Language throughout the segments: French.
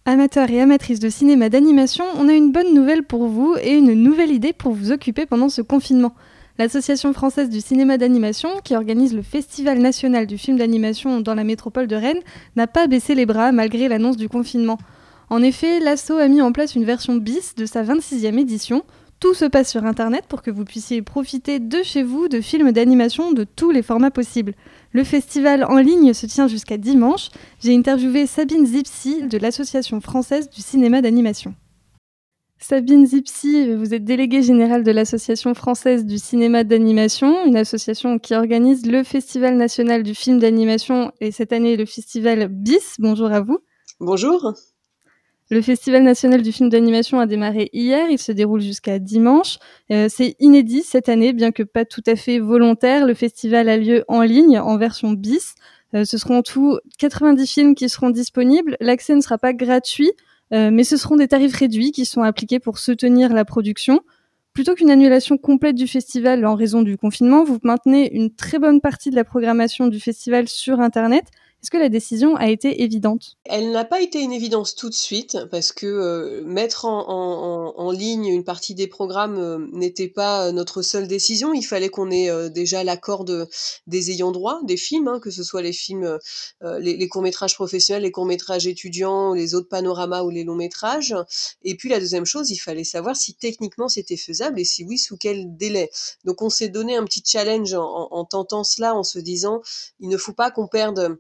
Amateurs et amatrices de cinéma d'animation, on a une bonne nouvelle pour vous et une nouvelle idée pour vous occuper pendant ce confinement. L'Association française du cinéma d'animation, qui organise le Festival national du film d'animation dans la métropole de Rennes, n'a pas baissé les bras malgré l'annonce du confinement. En effet, l'ASSO a mis en place une version bis de sa 26e édition. Tout se passe sur Internet pour que vous puissiez profiter de chez vous de films d'animation de tous les formats possibles. Le festival en ligne se tient jusqu'à dimanche. J'ai interviewé Sabine Zipsi de l'Association française du cinéma d'animation. Sabine Zipsi, vous êtes déléguée générale de l'Association française du cinéma d'animation, une association qui organise le Festival national du film d'animation et cette année le festival BIS. Bonjour à vous. Bonjour. Le Festival national du film d'animation a démarré hier, il se déroule jusqu'à dimanche. C'est inédit cette année, bien que pas tout à fait volontaire. Le festival a lieu en ligne, en version bis. Ce seront en tout 90 films qui seront disponibles. L'accès ne sera pas gratuit, mais ce seront des tarifs réduits qui sont appliqués pour soutenir la production. Plutôt qu'une annulation complète du festival en raison du confinement, vous maintenez une très bonne partie de la programmation du festival sur Internet. Est-ce que la décision a été évidente ? Elle n'a pas été une évidence tout de suite parce que, mettre en ligne une partie des programmes, n'était pas, notre seule décision. Il fallait qu'on ait, déjà l'accord des ayants droit des films, hein, que ce soit les films, les courts-métrages professionnels, les courts-métrages étudiants, les autres panoramas ou les longs métrages. Et puis la deuxième chose, il fallait savoir si techniquement c'était faisable et si oui, sous quel délai. Donc on s'est donné un petit challenge en tentant cela, en se disant: «Il ne faut pas qu'on perde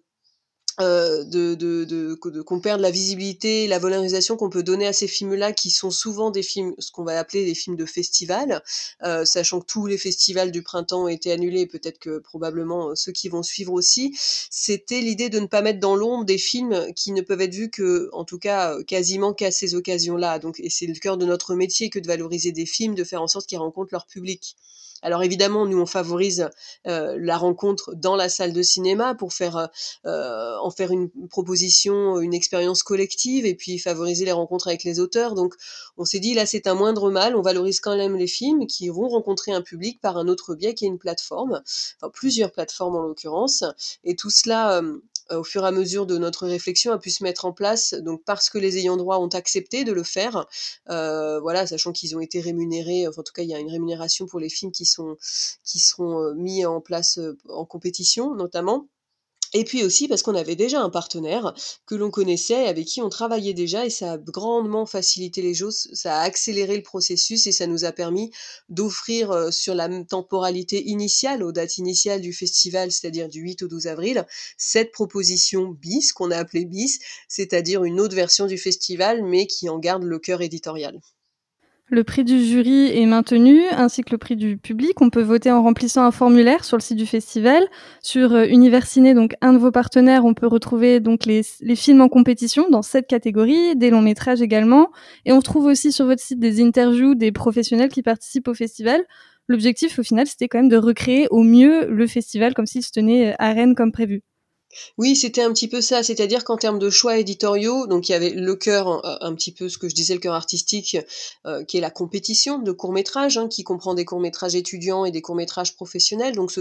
qu'on perde la visibilité, la valorisation qu'on peut donner à ces films-là, qui sont souvent des films, ce qu'on va appeler des films de festival, sachant que tous les festivals du printemps ont été annulés et peut-être que probablement, ceux qui vont suivre aussi. C'était l'idée de ne pas mettre dans l'ombre des films qui ne peuvent être vus que, en tout cas, quasiment qu'à ces occasions-là. Donc et c'est le cœur de notre métier que de valoriser des films, de faire en sorte qu'ils rencontrent leur public. Alors évidemment, nous on favorise, la rencontre dans la salle de cinéma pour en faire une proposition, une expérience collective et puis favoriser les rencontres avec les auteurs. Donc on s'est dit: «Là, c'est un moindre mal, on valorise quand même les films qui vont rencontrer un public par un autre biais qui est une plateforme», enfin plusieurs plateformes en l'occurrence, et tout cela, au fur et à mesure de notre réflexion, a pu se mettre en place, donc parce que les ayants droit ont accepté de le faire, voilà, sachant qu'ils ont été rémunérés, enfin en tout cas il y a une rémunération pour les films qui seront, mis en place, en compétition notamment. Et puis aussi parce qu'on avait déjà un partenaire que l'on connaissait, avec qui on travaillait déjà, et ça a grandement facilité les choses, ça a accéléré le processus et ça nous a permis d'offrir, sur la temporalité initiale, aux dates initiales du festival, c'est-à-dire du 8 au 12 avril, cette proposition bis, qu'on a appelée bis, c'est-à-dire une autre version du festival, mais qui en garde le cœur éditorial. Le prix du jury est maintenu, ainsi que le prix du public. On peut voter en remplissant un formulaire sur le site du festival. Sur Universiné, donc un de vos partenaires, on peut retrouver donc les films en compétition dans cette catégorie, des longs métrages également. Et on trouve aussi sur votre site des interviews des professionnels qui participent au festival. L'objectif, au final, c'était quand même de recréer au mieux le festival comme s'il se tenait à Rennes comme prévu. Oui, c'était un petit peu ça, c'est-à-dire qu'en termes de choix éditoriaux, donc il y avait le cœur, un petit peu ce que je disais, le cœur artistique, qui est la compétition de courts-métrages, hein, qui comprend des courts-métrages étudiants et des courts-métrages professionnels. Donc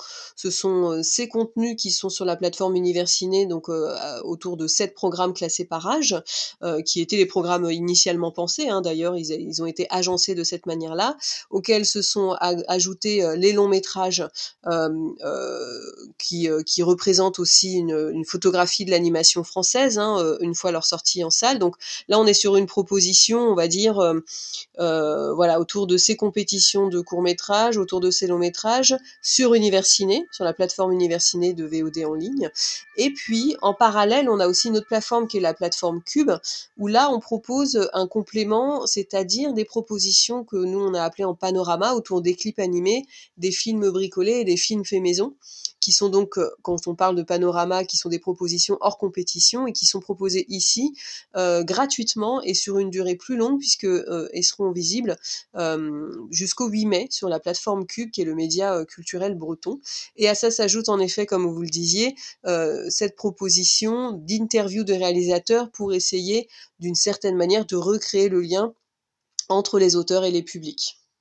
ces contenus qui sont sur la plateforme Universiné, donc autour de 7 programmes classés par âge, qui étaient les programmes initialement pensés, hein, d'ailleurs ils ont été agencés de cette manière-là, auxquels se sont ajoutés, les longs métrages, qui représentent aussi une photographie de l'animation française, hein, une fois leur sortie en salle. Donc là, on est sur une proposition, on va dire, voilà, autour de ces compétitions de courts métrages, autour de ces longs métrages, sur Universiné, sur la plateforme Universiné de VOD en ligne. Et puis, en parallèle, on a aussi une autre plateforme qui est la plateforme Cube, où là, on propose un complément, c'est-à-dire des propositions que nous, on a appelées en panorama, autour des clips animés, des films bricolés et des films faits maison, qui sont donc, quand on parle de panorama, qui sont des propositions hors compétition et qui sont proposées ici, gratuitement et sur une durée plus longue, puisque, elles seront visibles, jusqu'au 8 mai sur la plateforme Cube, qui est le média, culturel breton. Et à ça s'ajoute en effet, comme vous le disiez, cette proposition d'interview de réalisateurs pour essayer, d'une certaine manière, de recréer le lien entre les auteurs et les publics.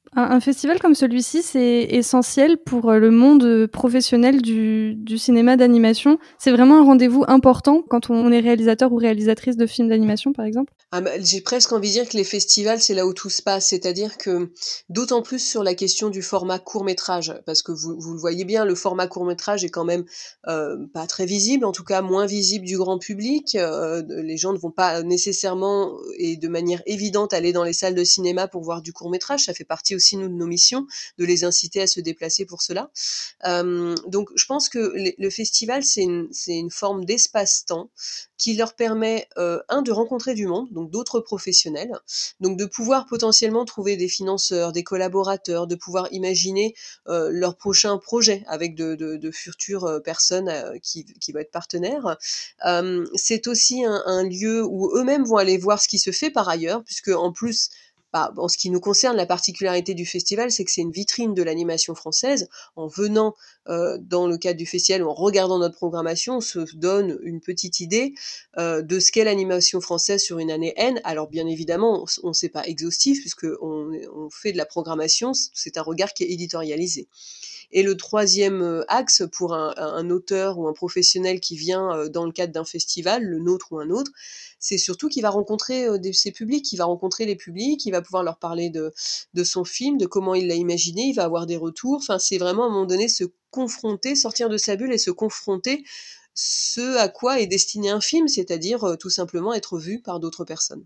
Un festival comme celui-ci, c'est essentiel pour, le monde, professionnel du cinéma d'animation. C'est vraiment un rendez-vous important quand on est réalisateur ou réalisatrice de films d'animation, par exemple? Ah bah, j'ai presque envie de dire que les festivals, c'est là où tout se passe. C'est-à-dire que d'autant plus sur la question du format court-métrage, parce que vous le voyez bien, le format court-métrage est quand même, pas très visible, en tout cas moins visible du grand public. Les gens ne vont pas nécessairement et de manière évidente aller dans les salles de cinéma pour voir du court-métrage. Ça fait partie aussi, nous, de nos missions, de les inciter à se déplacer pour cela. Donc je pense que le festival, c'est une forme d'espace-temps qui leur permet, 1 de rencontrer du monde, donc d'autres professionnels, donc de pouvoir potentiellement trouver des financeurs, des collaborateurs, de pouvoir imaginer, leur prochain projet avec de futures, personnes, qui vont être partenaires. C'est aussi un lieu où eux-mêmes vont aller voir ce qui se fait par ailleurs, puisque en plus, bah, en ce qui nous concerne, la particularité du festival, c'est que c'est une vitrine de l'animation française. En venant, dans le cadre du festival ou en regardant notre programmation, on se donne une petite idée, de ce qu'est l'animation française sur une année N. Alors bien évidemment, on sait pas exhaustif puisqu'on fait de la programmation, c'est un regard qui est éditorialisé. Et le troisième axe pour un auteur ou un professionnel qui vient, dans le cadre d'un festival, le nôtre ou un autre, c'est surtout qu'il va rencontrer, ses publics. Il va rencontrer les publics, il va pouvoir leur parler de son film, de comment il l'a imaginé, il va avoir des retours. Enfin, c'est vraiment à un moment donné se confronter, sortir de sa bulle et se confronter ce à quoi est destiné un film, c'est-à-dire, tout simplement être vu par d'autres personnes.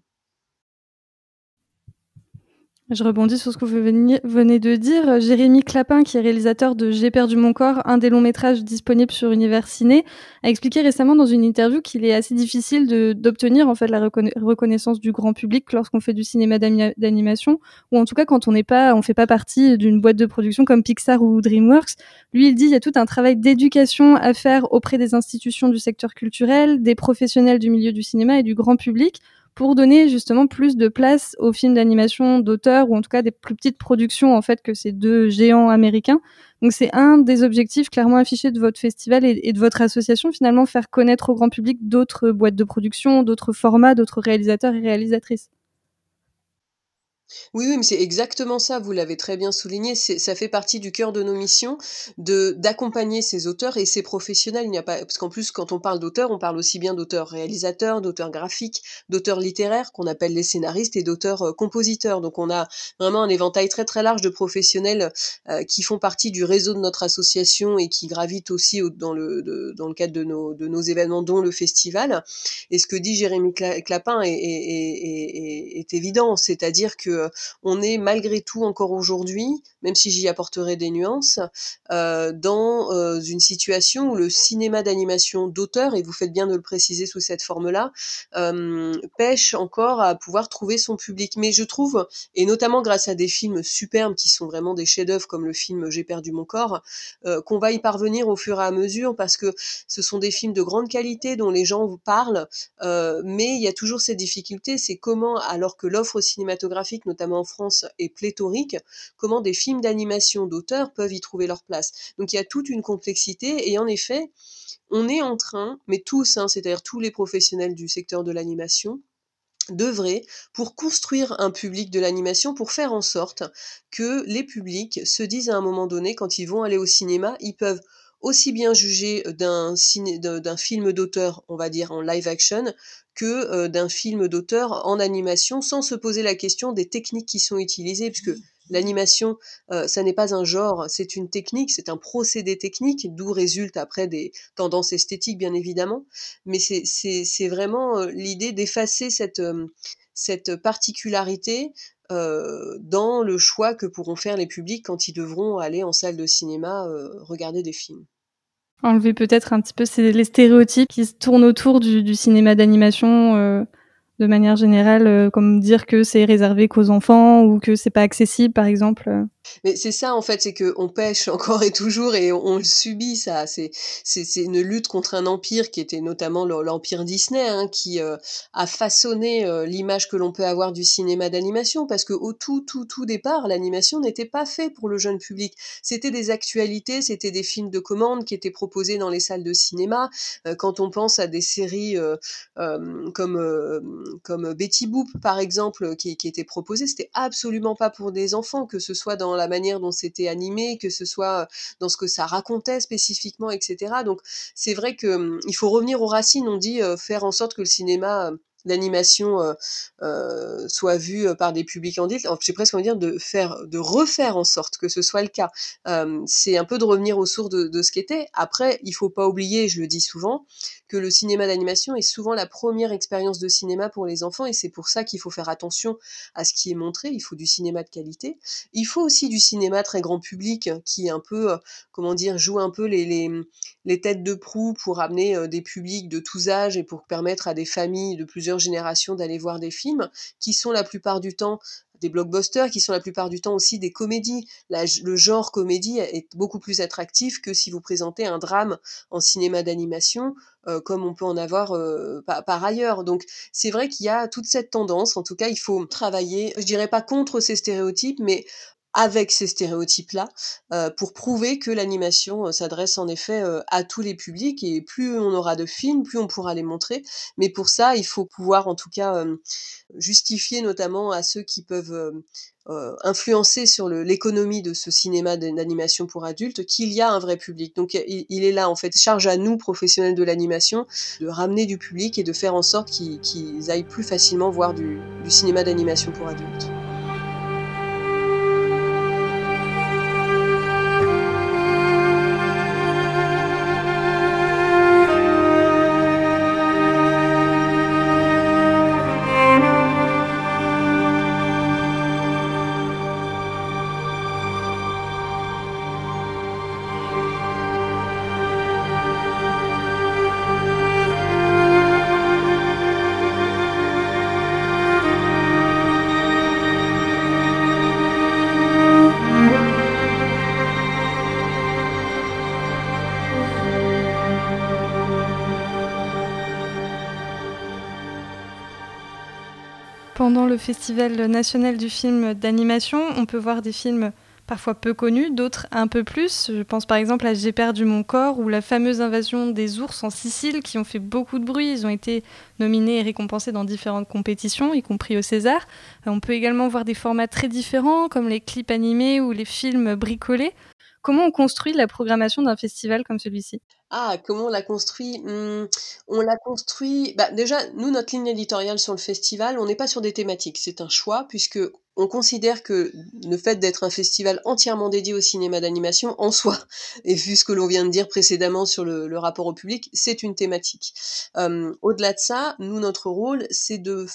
Je rebondis sur ce que vous venez de dire. Jérémy Clapin, qui est réalisateur de J'ai perdu mon corps, un des longs métrages disponibles sur Univers Ciné, a expliqué récemment dans une interview qu'il est assez difficile d'obtenir en fait la reconnaissance du grand public lorsqu'on fait du cinéma d'animation, ou en tout cas quand on fait pas partie d'une boîte de production comme Pixar ou DreamWorks. Lui, il dit il y a tout un travail d'éducation à faire auprès des institutions du secteur culturel, des professionnels du milieu du cinéma et du grand public pour donner justement plus de place aux films d'animation d'auteur ou en tout cas des plus petites productions en fait que ces deux géants américains. Donc c'est un des objectifs clairement affichés de votre festival et de votre association, finalement faire connaître au grand public d'autres boîtes de production, d'autres formats, d'autres réalisateurs et réalisatrices. Oui, oui, mais c'est exactement ça, vous l'avez très bien souligné, ça fait partie du cœur de nos missions de d'accompagner ces auteurs et ces professionnels. Il n'y a pas parce qu'en plus, quand on parle d'auteurs, on parle aussi bien d'auteurs-réalisateurs, d'auteurs graphiques, d'auteurs littéraires qu'on appelle les scénaristes et d'auteurs, compositeurs. Donc on a vraiment un éventail très, très large de professionnels, qui font partie du réseau de notre association et qui gravitent aussi dans le cadre de nos événements, dont le festival. Et ce que dit Jérémy Clapin est évident, c'est-à-dire que, on est malgré tout encore aujourd'hui, même si j'y apporterai des nuances, dans, une situation où le cinéma d'animation d'auteur, et vous faites bien de le préciser sous cette forme-là, pèche encore à pouvoir trouver son public. Mais je trouve, et notamment grâce à des films superbes qui sont vraiment des chefs-d'œuvre comme le film J'ai perdu mon corps, qu'on va y parvenir au fur et à mesure parce que ce sont des films de grande qualité dont les gens vous parlent, mais il y a toujours cette difficulté, c'est comment, alors que l'offre cinématographique, notamment en France, est pléthorique, comment des films d'animation d'auteur peuvent y trouver leur place. Donc il y a toute une complexité et en effet, on est en train, mais tous, hein, c'est-à-dire tous les professionnels du secteur de l'animation, d'œuvrer pour construire un public de l'animation, pour faire en sorte que les publics se disent à un moment donné, quand ils vont aller au cinéma, ils peuvent aussi bien juger d'un film d'auteur, on va dire en live action, que d'un film d'auteur en animation, sans se poser la question des techniques qui sont utilisées, puisque l'animation, ça n'est pas un genre, c'est une technique, c'est un procédé technique, d'où résultent après des tendances esthétiques, bien évidemment, mais c'est vraiment, l'idée d'effacer cette particularité, dans le choix que pourront faire les publics quand ils devront aller en salle de cinéma, regarder des films. Enlever peut-être un petit peu les stéréotypes qui se tournent autour du cinéma d'animation, de manière générale, comme dire que c'est réservé qu'aux enfants ou que c'est pas accessible par exemple. Mais c'est ça en fait, c'est qu'on pêche encore et toujours et on le subit ça. C'est une lutte contre un empire qui était notamment l'empire Disney, hein, qui, a façonné, l'image que l'on peut avoir du cinéma d'animation. Parce qu'au tout départ, l'animation n'était pas fait pour le jeune public. C'était des actualités, c'était des films de commande qui étaient proposés dans les salles de cinéma. Quand on pense à des séries, comme Betty Boop par exemple, qui étaient proposées, c'était absolument pas pour des enfants, que ce soit dans la manière dont c'était animé, que ce soit, dans ce que ça racontait spécifiquement et cetera. Donc c'est vrai que, il faut revenir aux racines. On dit, faire en sorte que le cinéma, d'animation, soit vu, par des publics adultes. Alors j'ai presque envie de dire de refaire en sorte que ce soit le cas. C'est un peu de revenir aux sources de ce qu'était. Après, il faut pas oublier, je le dis souvent, que le cinéma d'animation est souvent la première expérience de cinéma pour les enfants et c'est pour ça qu'il faut faire attention à ce qui est montré. Il faut du cinéma de qualité. Il faut aussi du cinéma très grand public qui est un peu, comment dire, joue un peu les têtes de proue pour amener, des publics de tous âges et pour permettre à des familles de plusieurs générations d'aller voir des films qui sont la plupart du temps des blockbusters, qui sont la plupart du temps aussi des comédies. Le genre comédie est beaucoup plus attractif que si vous présentez un drame en cinéma d'animation, comme on peut en avoir, par ailleurs. Donc c'est vrai qu'il y a toute cette tendance, en tout cas il faut travailler, je dirais pas contre ces stéréotypes, mais avec ces stéréotypes-là, pour prouver que l'animation, s'adresse en effet, à tous les publics et plus on aura de films, plus on pourra les montrer. Mais pour ça, il faut pouvoir en tout cas, justifier notamment à ceux qui peuvent, influencer sur l'économie de ce cinéma d'animation pour adultes, qu'il y a un vrai public. Donc il est là en fait, charge à nous, professionnels de l'animation, de ramener du public et de faire en sorte qu'ils aillent plus facilement voir du cinéma d'animation pour adultes. Pendant le Festival national du film d'animation, on peut voir des films parfois peu connus, d'autres un peu plus. Je pense par exemple à J'ai perdu mon corps ou la fameuse invasion des ours en Sicile qui ont fait beaucoup de bruit. Ils ont été nominés et récompensés dans différentes compétitions, y compris au César. On peut également voir des formats très différents comme les clips animés ou les films bricolés. Comment on construit la programmation d'un festival comme celui-ci ? Ah, comment on l'a construit? On l'a construit bah, déjà, nous, notre ligne éditoriale sur le festival, on n'est pas sur des thématiques. C'est un choix puisque on considère que le fait d'être un festival entièrement dédié au cinéma d'animation, en soi, et vu ce que l'on vient de dire précédemment sur le rapport au public, c'est une thématique. Au-delà de ça, nous, notre rôle, c'est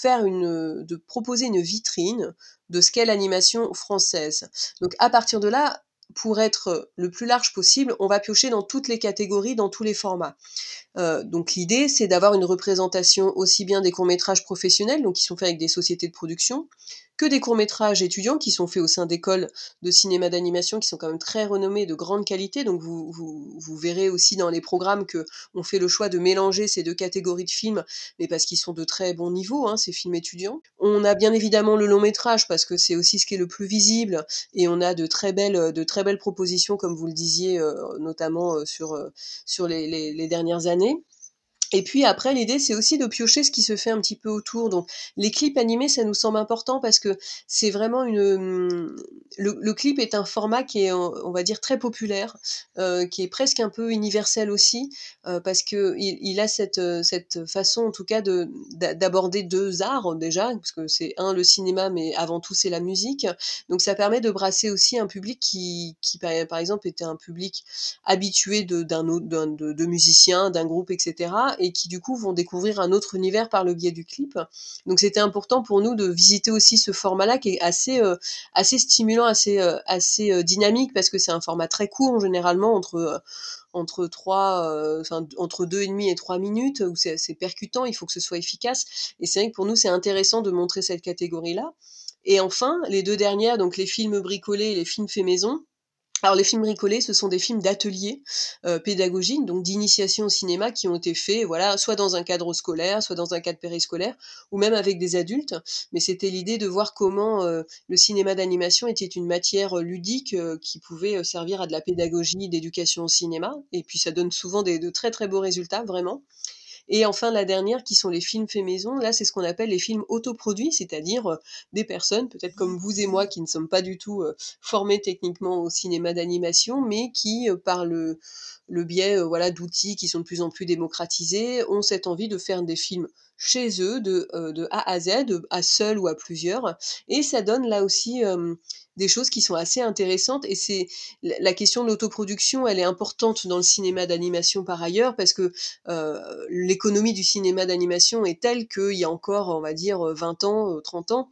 de proposer une vitrine de ce qu'est l'animation française. Donc à partir de là, pour être le plus large possible, on va piocher dans toutes les catégories, dans tous les formats. Donc l'idée, c'est d'avoir une représentation aussi bien des courts-métrages professionnels, donc qui sont faits avec des sociétés de production, que des courts-métrages étudiants qui sont faits au sein d'écoles de cinéma d'animation qui sont quand même très renommées, de grande qualité. Donc vous verrez aussi dans les programmes qu'on fait le choix de mélanger ces deux catégories de films, mais parce qu'ils sont de très bon niveau, hein, ces films étudiants. On a bien évidemment le long-métrage parce que c'est aussi ce qui est le plus visible et on a de très belles propositions, comme vous le disiez, notamment sur les dernières années. Et puis après, l'idée, c'est aussi de piocher ce qui se fait un petit peu autour. Donc, les clips animés, ça nous semble important parce que c'est vraiment le clip est un format qui est, on va dire, très populaire, qui est presque un peu universel aussi, parce qu'il a cette façon, en tout cas, d'aborder 2 arts, déjà, parce que c'est le cinéma, mais avant tout, c'est la musique. Donc ça permet de brasser aussi un public qui par exemple, était un public habitués d'un autre de musiciens, d'un groupe et cetera et qui du coup vont découvrir un autre univers par le biais du clip. Donc c'était important pour nous de visiter aussi ce format-là qui est assez stimulant, assez dynamique parce que c'est un format très court généralement entre 3, enfin entre 2 et demi et 3 minutes où c'est assez percutant, il faut que ce soit efficace et c'est vrai que pour nous c'est intéressant de montrer cette catégorie-là Et enfin, les 2 dernières, donc les films bricolés et les films faits maison. Alors les films bricolés, ce sont des films d'atelier, pédagogiques, donc d'initiation au cinéma qui ont été faits, voilà, soit dans un cadre scolaire, soit dans un cadre périscolaire ou même avec des adultes. Mais c'était l'idée de voir comment, le cinéma d'animation était une matière, ludique, qui pouvait, servir à de la pédagogie, d'éducation au cinéma et puis ça donne souvent de très, très beaux résultats, vraiment. Et enfin, la dernière qui sont les films faits maison. Là, c'est ce qu'on appelle les films autoproduits, c'est-à-dire, des personnes, peut-être comme vous et moi, qui ne sommes pas du tout, formés techniquement au cinéma d'animation, mais qui, par le biais, voilà, d'outils qui sont de plus en plus démocratisés, ont cette envie de faire des films chez eux de A à Z, à seul ou à plusieurs et ça donne là aussi, des choses qui sont assez intéressantes et c'est la question de l'autoproduction, elle est importante dans le cinéma d'animation par ailleurs parce que l'économie du cinéma d'animation est telle qu'il y a encore, on va dire, 20 ans, 30 ans,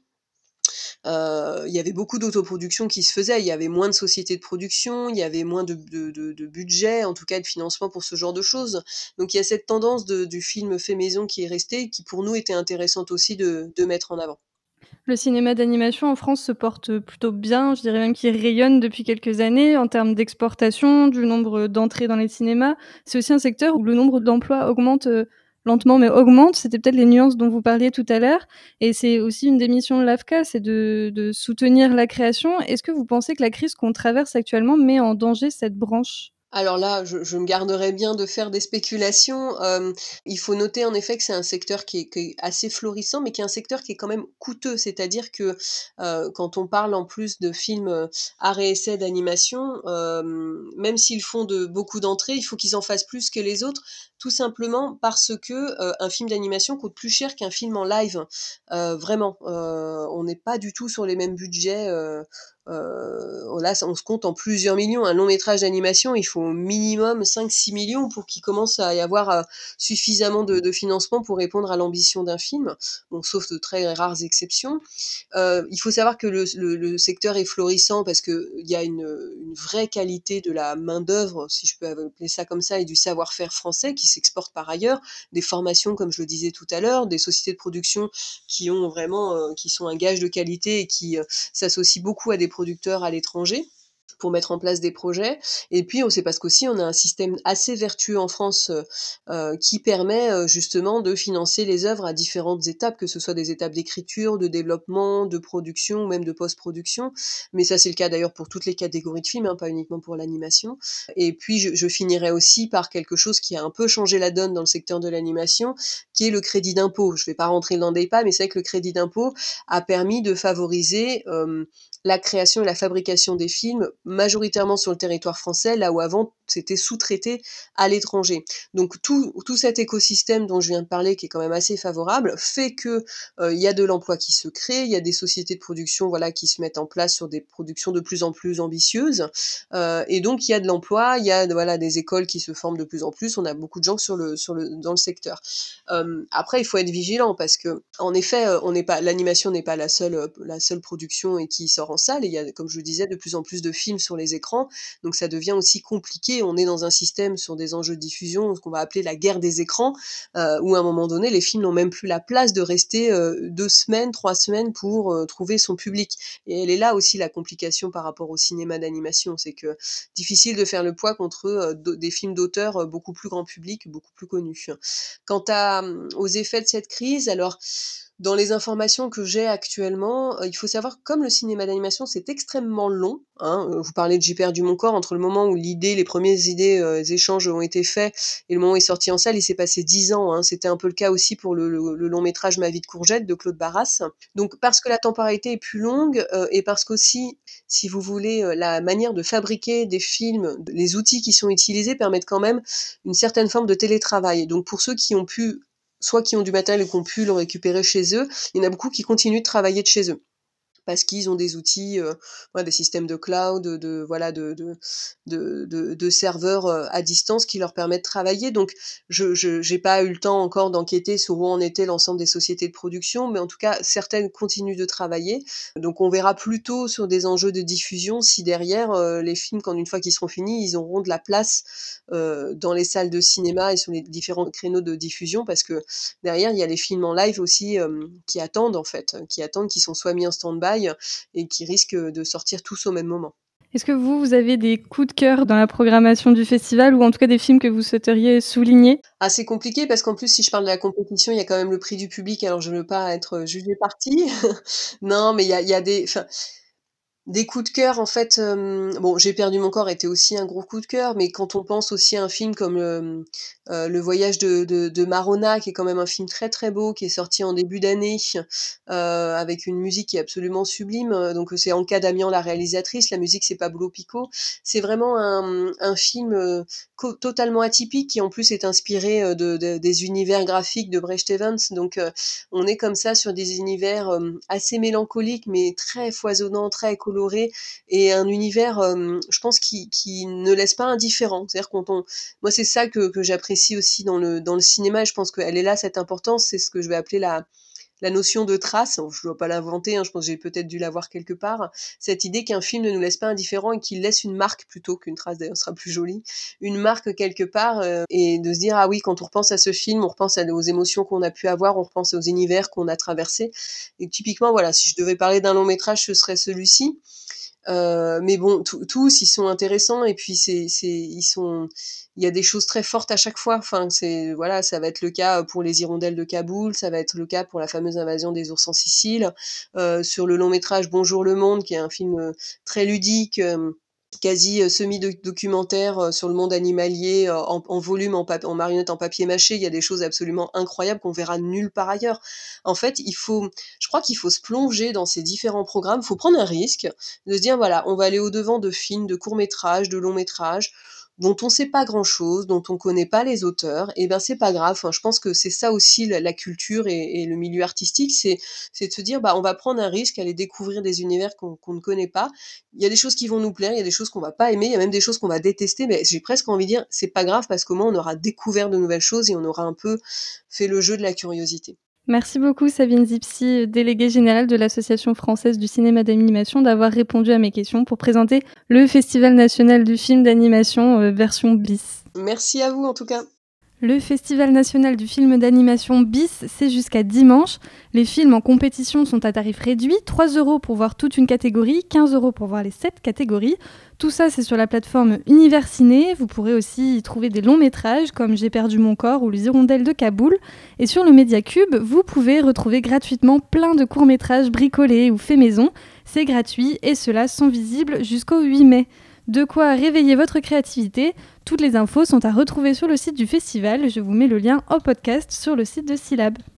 il y avait beaucoup d'autoproduction qui se faisait. Il y avait moins de sociétés de production, il y avait moins de budget, en tout cas de financement pour ce genre de choses. Donc il y a cette tendance du film fait maison qui est restée, qui pour nous était intéressante aussi de mettre en avant. Le cinéma d'animation en France se porte plutôt bien, je dirais même qu'il rayonne depuis quelques années en termes d'exportation, du nombre d'entrées dans les cinémas. C'est aussi un secteur où le nombre d'emplois augmente, lentement mais augmente. C'était peut-être les nuances dont vous parliez tout à l'heure et c'est aussi une des missions de l'AFCA, c'est de soutenir la création. Est-ce que vous pensez que la crise qu'on traverse actuellement met en danger cette branche? Alors là, je me garderais bien de faire des spéculations. Il faut noter en effet que c'est un secteur qui est assez florissant, mais qui est un secteur qui est quand même coûteux. C'est-à-dire que, quand on parle en plus de films, art et essai d'animation, même s'ils font de beaucoup d'entrées, il faut qu'ils en fassent plus que les autres, tout simplement parce que, un film d'animation coûte plus cher qu'un film en live. Vraiment, on n'est pas du tout sur les mêmes budgets, là, on se compte en plusieurs millions. Un long métrage d'animation, il faut au minimum 5-6 millions pour qu'il commence à y avoir suffisamment de financement pour répondre à l'ambition d'un film, bon, sauf de très rares exceptions. Il faut savoir que le secteur est florissant parce qu'il y a une vraie qualité de la main-d'œuvre, si je peux appeler ça comme ça, et du savoir-faire français qui s'exporte par ailleurs, des formations, comme je le disais tout à l'heure, des sociétés de production qui ont vraiment, qui sont un gage de qualité et qui s'associent beaucoup à des producteurs à l'étranger pour mettre en place des projets. Et puis, c'est parce qu'aussi on a un système assez vertueux en France qui permet justement de financer les œuvres à différentes étapes, que ce soit des étapes d'écriture, de développement, de production ou même de post-production. Mais ça, c'est le cas d'ailleurs pour toutes les catégories de films, hein, pas uniquement pour l'animation. Et puis, je finirai aussi par quelque chose qui a un peu changé la donne dans le secteur de l'animation, qui est le crédit d'impôt. Je ne vais pas rentrer dans le détail, mais c'est vrai que le crédit d'impôt a permis de favoriser la création et la fabrication des films majoritairement sur le territoire français, là où avant c'était sous-traité à l'étranger. Donc tout cet écosystème dont je viens de parler, qui est quand même assez favorable, fait que il y a de l'emploi qui se crée, il y a des sociétés de production, voilà, qui se mettent en place sur des productions de plus en plus ambitieuses, et donc il y a de l'emploi, il y a voilà des écoles qui se forment de plus en plus. On a beaucoup de gens dans le secteur. Après, il faut être vigilant parce que en effet, l'animation n'est pas la seule production et qui sort en salle. Et il y a, comme je le disais, de plus en plus de films sur les écrans, donc ça devient aussi compliqué. On est dans un système sur des enjeux de diffusion, ce qu'on va appeler la guerre des écrans, où à un moment donné, les films n'ont même plus la place de rester 2 semaines, 3 semaines pour trouver son public. Et elle est là aussi la complication par rapport au cinéma d'animation, c'est que difficile de faire le poids contre des films d'auteur beaucoup plus grand public, beaucoup plus connus. Quant aux effets de cette crise, alors dans les informations que j'ai actuellement, il faut savoir que comme le cinéma d'animation, c'est extrêmement long, hein, vous parlez de J'ai perdu mon corps, entre le moment où les premières idées, les échanges ont été faits et le moment où il est sorti en salle, il s'est passé 10 ans, hein. C'était un peu le cas aussi pour le long métrage Ma vie de courgette de Claude Barras. Donc parce que la temporalité est plus longue, et parce qu'aussi, si vous voulez, la manière de fabriquer des films, les outils qui sont utilisés permettent quand même une certaine forme de télétravail. Donc pour ceux qui ont pu soit qui ont du matériel et qui ont pu le récupérer chez eux, il y en a beaucoup qui continuent de travailler de chez eux parce qu'ils ont des outils, des systèmes de cloud, de serveurs, à distance qui leur permettent de travailler. Donc je j'ai pas eu le temps encore d'enquêter sur où en étaient l'ensemble des sociétés de production, mais en tout cas, certaines continuent de travailler. Donc on verra plutôt sur des enjeux de diffusion si derrière, les films, quand une fois qu'ils seront finis, ils auront de la place, dans les salles de cinéma et sur les différents créneaux de diffusion parce que derrière, il y a les films en live aussi, qui attendent en fait, qui sont soit mis en stand-by, travail et qui risquent de sortir tous au même moment. Est-ce que vous avez des coups de cœur dans la programmation du festival ou en tout cas des films que vous souhaiteriez souligner? Ah, c'est compliqué parce qu'en plus, si je parle de la compétition, il y a quand même le prix du public, alors je veux pas être jugée partie. Non, mais il y a des coups de cœur en fait, bon, J'ai perdu mon corps était aussi un gros coup de cœur, mais quand on pense aussi à un film comme Le voyage de Marona, qui est quand même un film très, très beau, qui est sorti en début d'année, avec une musique qui est absolument sublime, donc c'est Anka Damian, la réalisatrice, la musique c'est Pablo Pico. C'est vraiment un film, totalement atypique qui en plus est inspiré, des univers graphiques de Bret Evans, donc on est comme ça sur des univers, assez mélancoliques mais très foisonnants, très colorés et un univers, je pense qui ne laisse pas indifférent. C'est-à-dire moi c'est ça que j'apprécie aussi dans le cinéma et je pense qu'elle est là cette importance, c'est ce que je vais appeler la notion de trace. Je dois pas l'inventer, hein, je pense que j'ai peut-être dû la voir quelque part. Cette idée qu'un film ne nous laisse pas indifférents et qu'il laisse une marque plutôt qu'une trace, d'ailleurs, ce sera plus joli. Une marque quelque part, et de se dire: «Ah oui, quand on repense à ce film, on repense aux émotions qu'on a pu avoir, on repense aux univers qu'on a traversés» et typiquement, voilà, si je devais parler d'un long métrage, ce serait celui-ci. Mais bon, tous, ils sont intéressants et puis il y a des choses très fortes à chaque fois. Enfin, voilà, ça va être le cas pour Les Hirondelles de Kaboul, ça va être le cas pour la fameuse invasion des ours en Sicile. Sur le long métrage Bonjour le monde, qui est un film très ludique, quasi semi-documentaire sur le monde animalier, en volume, en marionnette, en papier mâché. Il y a des choses absolument incroyables qu'on verra nulle part ailleurs. En fait, je crois qu'il faut se plonger dans ces différents programmes. Il faut prendre un risque, de se dire voilà, on va aller au-devant de films, de courts-métrages, de longs-métrages, dont on sait pas grand-chose, dont on connaît pas les auteurs, et ben c'est pas grave. Enfin, je pense que c'est ça aussi la culture et le milieu artistique, c'est de se dire bah on va prendre un risque, aller découvrir des univers qu'on ne connaît pas. Il y a des choses qui vont nous plaire, il y a des choses qu'on va pas aimer, il y a même des choses qu'on va détester, mais j'ai presque envie de dire c'est pas grave parce qu'au moins on aura découvert de nouvelles choses et on aura un peu fait le jeu de la curiosité. Merci beaucoup Sabine Zipsi, déléguée générale de l'Association française du cinéma d'animation, d'avoir répondu à mes questions pour présenter le Festival national du film d'animation version BIS. Merci à vous en tout cas. Le Festival national du film d'animation BIS, c'est jusqu'à dimanche. Les films en compétition sont à tarif réduit, 3 € pour voir toute une catégorie, 15 € pour voir les 7 catégories. Tout ça, c'est sur la plateforme Univers Ciné. Vous pourrez aussi y trouver des longs métrages comme J'ai perdu mon corps ou Les Hirondelles de Kaboul. Et sur le Mediacube, vous pouvez retrouver gratuitement plein de courts-métrages bricolés ou faits maison. C'est gratuit et ceux-là sont visibles jusqu'au 8 mai. De quoi réveiller votre créativité. Toutes les infos sont à retrouver sur le site du festival. Je vous mets le lien en podcast sur le site de Syllab.